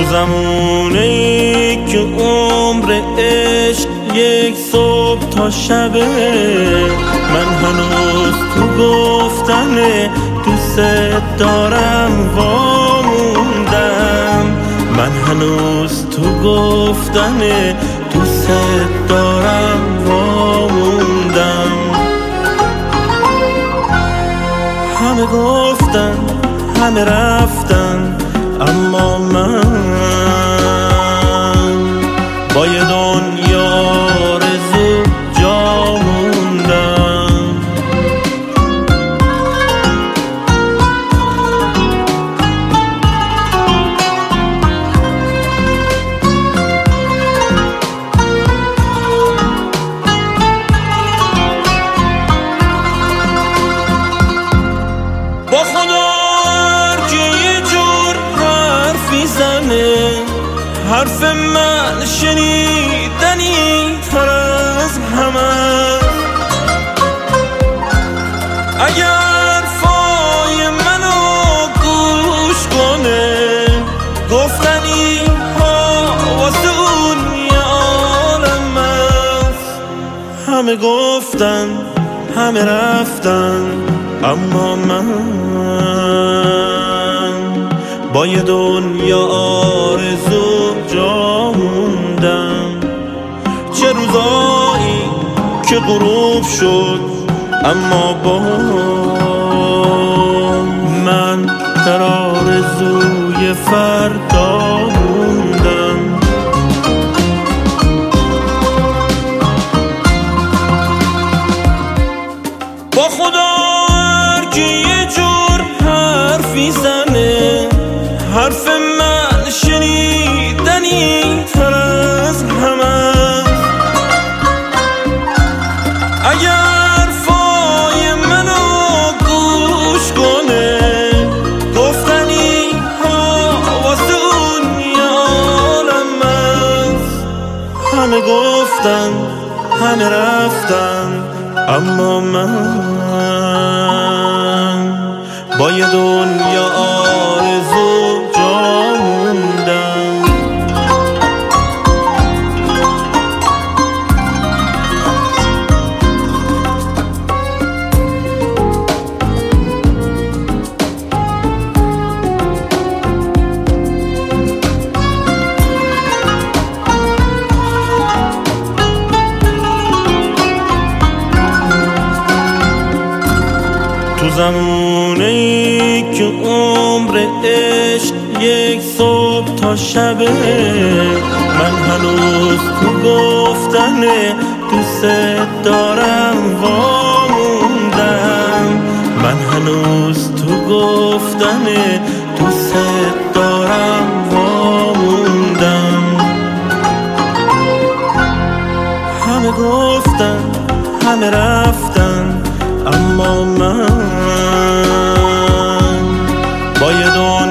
زمونه‌ای که عمر عشق یک صبح تا شبه، من هنوز تو گفتن دوست دارم واموندم. من هنوز تو گفتن دوست دارم واموندم. همه گفتن همه رفتن، اما من با یه دنیا آرزو جا موندم. با خدا حرف من شنیدنی تر از همه. اگر فای منو گوش کنه، گفتنی ها واسه اون یه عالم است. همه گفتن همه رفتن، اما من با یه دنیا آرزو جا موندم. چه روزایی که غروب شد، اما با من در آرزوی فردا موندم. با خدا هر کی یه جور حرفی زنه، حرف من شنیدنی تر از همه. اگر فای منو گوش کنه، گفتنی ها واسه اون یه عالم است. همه گفتن همه رفتن، اما من با یه دنیا آرزو جا موندم. تو زمونه‌ای که عمر عشق یک صبح تا شبه، من هنوز تو گفتن دوست دارم واموندم. من هنوز تو گفتن دوست دارم واموندم. همه گفتن همه رفتن، اما من با یه